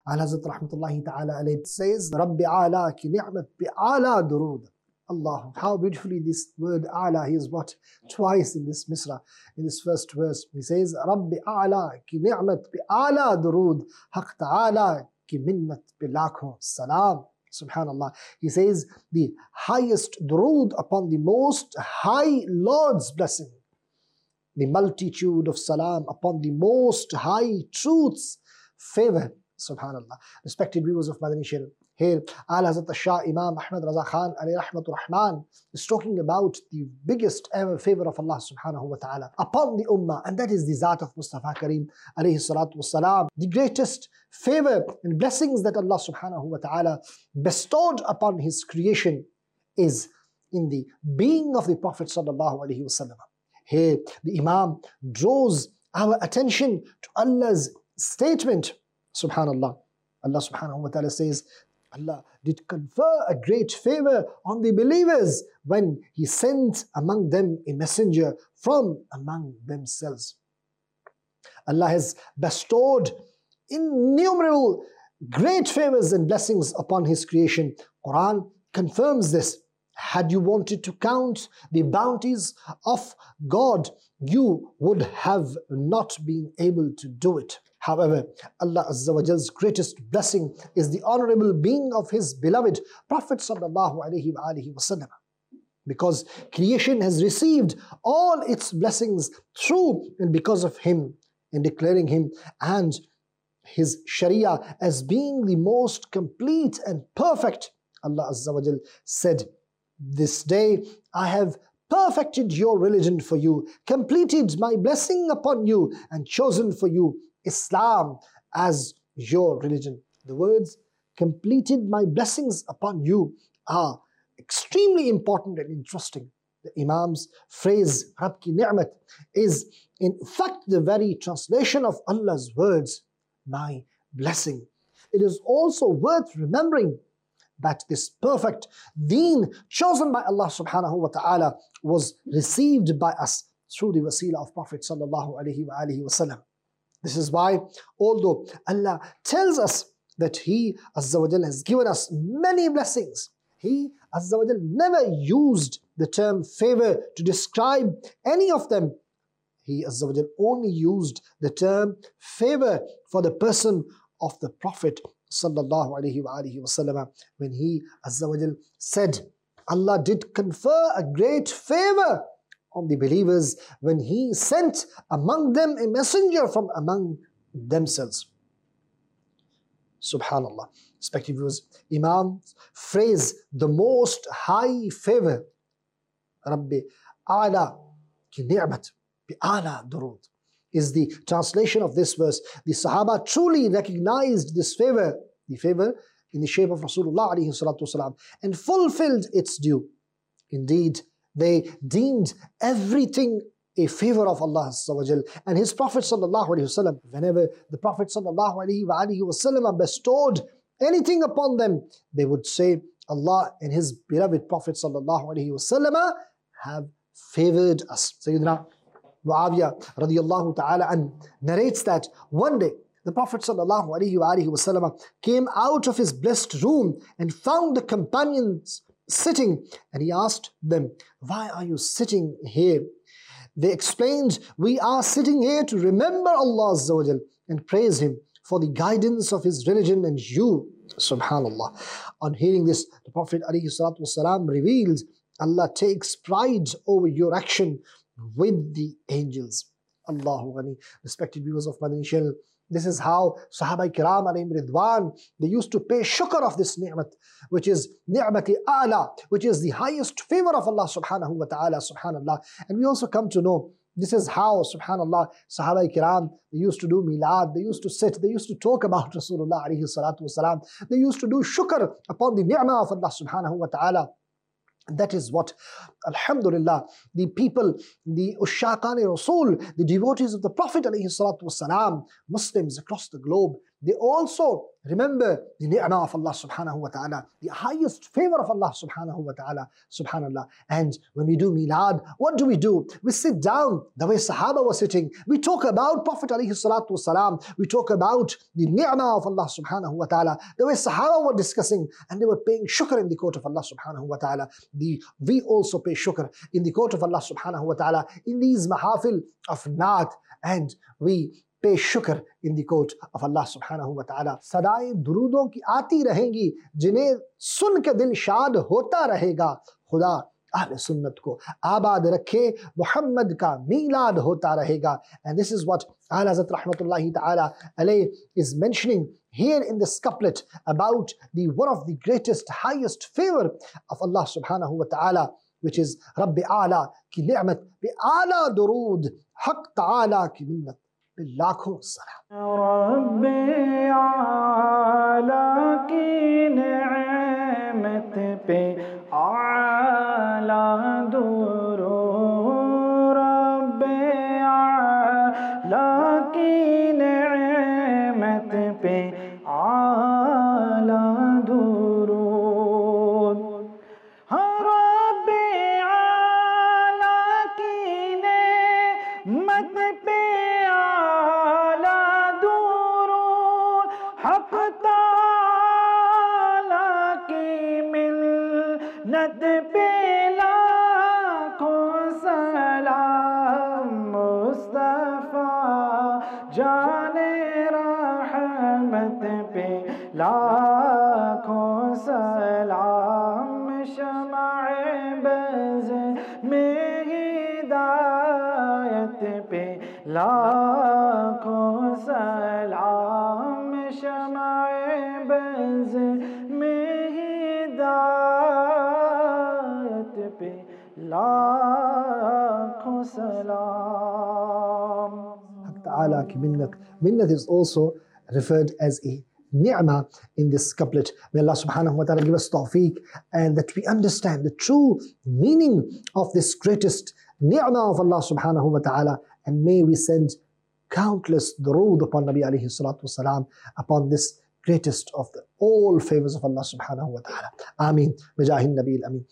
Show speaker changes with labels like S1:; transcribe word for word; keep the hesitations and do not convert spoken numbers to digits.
S1: Al-Hazrat Rahmatullahi Ta'ala alayhi says, Rabbi A'la ki ni'mat bi A'la durud. Allah, how beautifully this word A'la he is brought twice in this misra, in this first verse. He says, Rabbi A'la ki ni'mat bi A'la durud, Haq Ta'ala ki minnat bi lakho salam. Subhanallah. He says, the highest durud upon the most high Lord's blessing, the multitude of salam upon the most high truth's favor. Subhanallah. Respected viewers of Madani Channel, here Al-Hazrat Shah Imam Ahmad Raza Khan alayhi rahmatur rahman is talking about the biggest ever favor of Allah subhanahu wa ta'ala upon the ummah, and that is the Zat of Mustafa Kareem alayhi salatu wassalam. The greatest favor and blessings that Allah subhanahu wa ta'ala bestowed upon His creation is in the being of the Prophet sallallahu alayhi wasallam. Here the Imam draws our attention to Allah's statement. Subhanallah. Allah subhanahu wa ta'ala says, Allah did confer a great favor on the believers when He sent among them a messenger from among themselves. Allah has bestowed innumerable great favors and blessings upon His creation. Quran confirms this. Had you wanted to count the bounties of God, you would have not been able to do it. However, Allah Azza wa Jal's greatest blessing is the honorable being of His beloved Prophet sallallahu alaihi wa alihi wasallam. Because creation has received all its blessings through and because of him, in declaring him and his Sharia as being the most complete and perfect. Allah Azza wa Jal said, "This day I have perfected your religion for you, completed my blessing upon you, and chosen for you Islam as your religion." The words "completed my blessings upon you" are extremely important and interesting. The Imam's phrase "Rab ki ni'mat" is in fact the very translation of Allah's words, "my blessing." It is also worth remembering that this perfect deen chosen by Allah subhanahu wa ta'ala was received by us through the wasila of Prophet sallallahu alaihi wa alihi wasallam. This is why, although Allah tells us that He Azza wa Jal has given us many blessings, He Azza wa Jal never used the term favor to describe any of them. He Azza wa Jal only used the term favor for the person of the Prophet sallallahu alaihi wa alihi wasallam, when He Azza wa Jal said, Allah did confer a great favor on the believers when He sent among them a messenger from among themselves. Subhanallah. Respected viewers, Imam's phrase, "the most high favor," Rabbi A'la ki ni'mat bi A'la durud, is the translation of this verse. The Sahaba truly recognized this favor, the favor in the shape of Rasulullah alayhi salatu wasalam, and fulfilled its due. Indeed, they deemed everything a favor of Allah Azza wa Jal and His Prophet sallallahu alaihi wasallam. Whenever the Prophet sallallahu alaihi wa alihi wasallam bestowed anything upon them, they would say, Allah and His beloved Prophet sallallahu alaihi wasallam have favored us. Sayyidina Muawiyah radiyallahu ta'ala an narrates that one day the Prophet sallallahu alaihi wa alihi wasallam came out of his blessed room and found the companions sitting, and he asked them, "Why are you sitting here?" They explained, "We are sitting here to remember Allah Azza wa Jal and praise Him for the guidance of His religion and you." Subhanallah. On hearing this, the Prophet alayhi salatu wasalam revealed, Allah takes pride over your action with the angels. Allahu Ghani. Respected viewers of Madani Channel, this is how Sahaba Kiram alayhim Ridwan, they used to pay shukr of this ni'mat, which is ni'mati a'la, which is the highest favor of Allah subhanahu wa ta'ala, subhanallah. And we also come to know, this is how, subhanallah, Sahaba Kiram, they used to do milad, they used to sit, they used to talk about Rasulullah alayhi salatu wasalam, they used to do shukr upon the ni'mah of Allah subhanahu wa ta'ala. And that is what, alhamdulillah, the people, the Ushaqani Rasul, the devotees of the Prophet ﷺ, Muslims across the globe, they also remember the ni'mah of Allah subhanahu wa ta'ala, the highest favor of Allah subhanahu wa ta'ala, subhanallah. And when we do milad, what do we do? We sit down the way Sahaba were sitting. We talk about Prophet alayhi salatu wasalam. We talk about the ni'mah of Allah subhanahu wa ta'ala, the way Sahaba were discussing, and they were paying shukr in the court of Allah subhanahu wa ta'ala. The, we also pay shukr in the court of Allah subhanahu wa ta'ala in these mahafil of naat, and we pay shukr in the court of Allah subhanahu wa ta'ala. सदाएं दुरूदों की आती रहेंगी जिन्हें सुन के दिल शाद होता रहेगा. खुदा अहले सुन्नत को आबाद रखे, मुहम्मद का मीलाद होता रहेगा. And this is what A'la Hazrat rahmatullahi ta'ala alayh is mentioning here in this couplet about the one of the greatest, highest favor of Allah subhanahu wa ta'ala, which is Rabbi A'la ki ni'mat bi A'la durud haq ta'ala ki minnat. लाखों सलाम.
S2: रब्बे आला की नेमत पे आला दुरूद, रब्बे आला की नेमत पे आला दुरूद. रब्बे आला की नेमत पे हक़ ताला की मिन्नत पे लाखों सलाम. मुस्तफ़ा जाने रहमत पे लाखों सलाम. शमाए बज़ में हिदायत पे लाखों सलाम. शमाए बज़ में हिदायत पे लाखों सलाम.
S1: Haq Ta'ala ki minnat. Minnat is also referred as a ni'mah in this couplet. May Allah subhanahu wa ta'ala give us tawfiq, and that we understand the true meaning of this greatest ni'mah of Allah subhanahu wa ta'ala, and may we send countless durood upon Nabi alayhi salatu wasalam, upon this greatest of the all favors of Allah subhanahu wa ta'ala. Ameen. Bijahin Nabi al-Amin.